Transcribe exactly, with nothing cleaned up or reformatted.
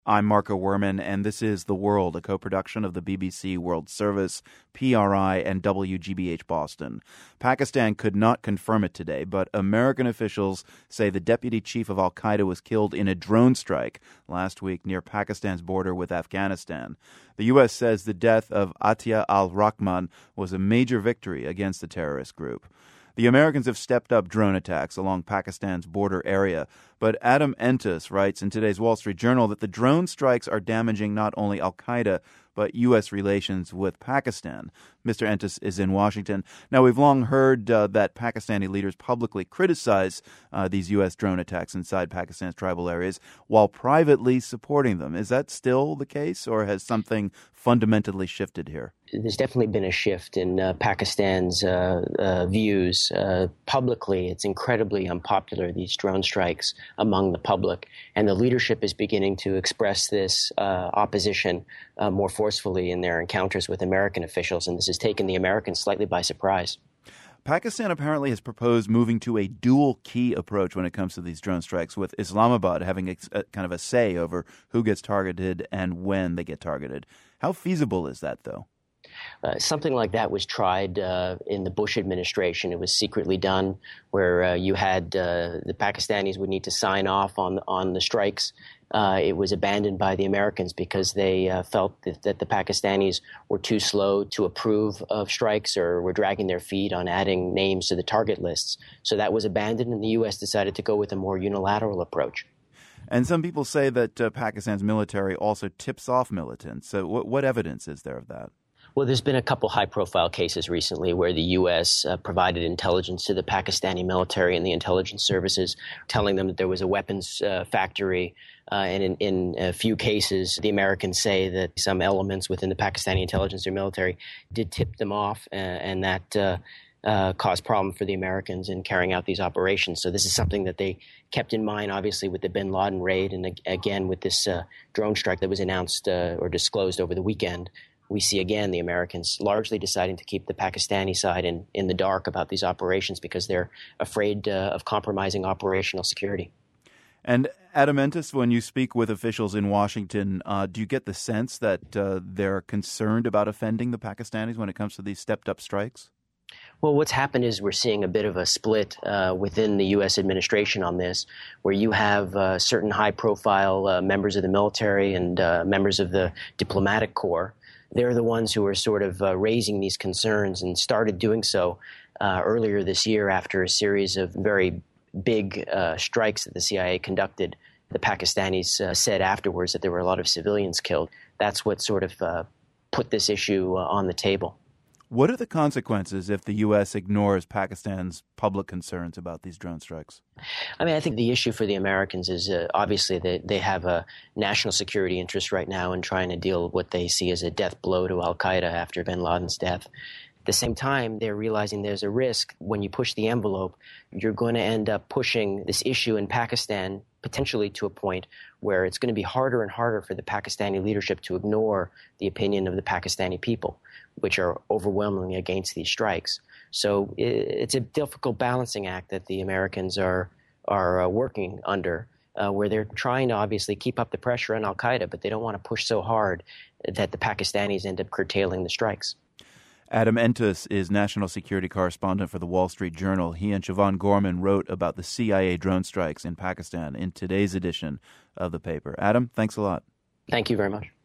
I'm Marco Werman, and this is The World, a co-production of the B B C World Service, P R I, and W G B H Boston. Pakistan could not confirm it today, but American officials say the deputy chief of al-Qaeda was killed in a drone strike last week near Pakistan's border with Afghanistan. The U S says the death of Atiya al-Rahman was a major victory against the terrorist group. The Americans have stepped up drone attacks along Pakistan's border area, but Adam Entus writes in today's Wall Street Journal that the drone strikes are damaging not only al-Qaeda, but U S relations with Pakistan. Mister Entus is in Washington. Now, we've long heard uh, that Pakistani leaders publicly criticize uh, these U S drone attacks inside Pakistan's tribal areas while privately supporting them. Is that still the case, or has something fundamentally shifted here? There's definitely been a shift in uh, Pakistan's uh, uh, views. Uh, publicly, it's incredibly unpopular, these drone strikes among the public. And the leadership is beginning to express this uh, opposition uh, more forcefully in their encounters with American officials. And this has taken the Americans slightly by surprise. Pakistan apparently has proposed moving to a dual key approach when it comes to these drone strikes, with Islamabad having a, a kind of a say over who gets targeted and when they get targeted. How feasible is that, though? Uh, something like that was tried uh, in the Bush administration. It was secretly done, where uh, you had uh, the Pakistanis would need to sign off on on the strikes. Uh, it was abandoned by the Americans because they uh, felt that, that the Pakistanis were too slow to approve of strikes or were dragging their feet on adding names to the target lists. So that was abandoned, and the U S decided to go with a more unilateral approach. And some people say that uh, Pakistan's military also tips off militants. So what, what evidence is there of that? Well, there's been a couple high-profile cases recently where the U S uh, provided intelligence to the Pakistani military and the intelligence services, telling them that there was a weapons uh, factory. Uh, and in, in a few cases, the Americans say that some elements within the Pakistani intelligence or military did tip them off, uh, and that uh, uh, caused problem for the Americans in carrying out these operations. So this is something that they kept in mind, obviously, with the bin Laden raid, and again with this uh, drone strike that was announced uh, or disclosed over the weekend. We see again the Americans largely deciding to keep the Pakistani side in, in the dark about these operations because they're afraid uh, of compromising operational security. And Adam Entus, when you speak with officials in Washington, uh, do you get the sense that uh, they're concerned about offending the Pakistanis when it comes to these stepped-up strikes? Well, what's happened is we're seeing a bit of a split uh, within the U S administration on this, where you have uh, certain high-profile uh, members of the military and uh, members of the diplomatic corps. They're the ones who are sort of uh, raising these concerns and started doing so uh, earlier this year after a series of very big uh, strikes that the C I A conducted. The Pakistanis uh, said afterwards that there were a lot of civilians killed. That's what sort of uh, put this issue uh, on the table. What are the consequences if the U S ignores Pakistan's public concerns about these drone strikes? I mean, I think the issue for the Americans is uh, obviously that they have a national security interest right now in trying to deal with what they see as a death blow to al-Qaeda after bin Laden's death. At the same time, they're realizing there's a risk when you push the envelope, you're going to end up pushing this issue in Pakistan potentially to a point where it's going to be harder and harder for the Pakistani leadership to ignore the opinion of the Pakistani people, which are overwhelmingly against these strikes. So it's a difficult balancing act that the Americans are are uh, working under, uh, where they're trying to obviously keep up the pressure on al-Qaeda, but they don't want to push so hard that the Pakistanis end up curtailing the strikes. Adam Entus is national security correspondent for the Wall Street Journal. He and Siobhan Gorman wrote about the C I A drone strikes in Pakistan in today's edition of the paper. Adam, thanks a lot. Thank you very much.